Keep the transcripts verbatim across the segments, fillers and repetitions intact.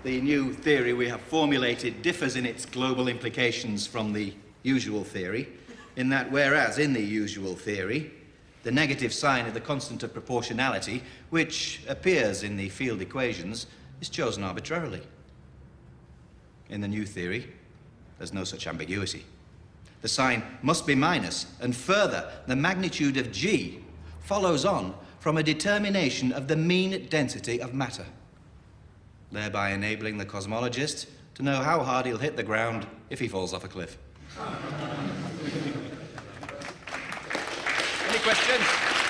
The new theory we have formulated differs in its global implications from the usual theory, in that whereas in the usual theory, the negative sign of the constant of proportionality, which appears in the field equations, is chosen arbitrarily. In the new theory, there's no such ambiguity. The sign must be minus, and further, the magnitude of G follows on from a determination of the mean density of matter, thereby enabling the cosmologist to know how hard he'll hit the ground if he falls off a cliff. Any questions?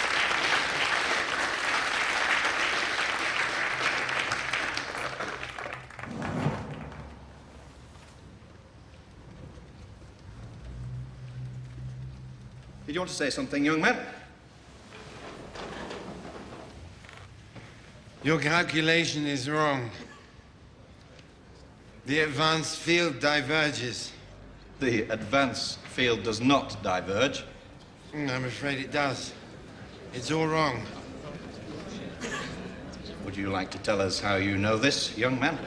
Did you want to say something, young man? Your calculation is wrong. The advanced field diverges. The advance field does not diverge. Mm, I'm afraid it does. It's all wrong. Would you like to tell us how you know this, young man?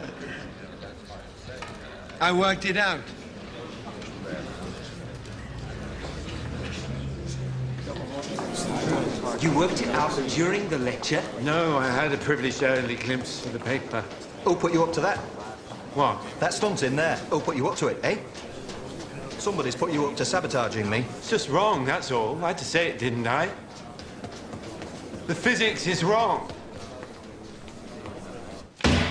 I worked it out. You worked it out during the lecture? No, I had a privileged early glimpse of the paper. Who put you up to that? What? That stunt in there. Who put you up to it, eh? Somebody's put you up to sabotaging me. It's just wrong, that's all. I had to say it, didn't I? The physics is wrong.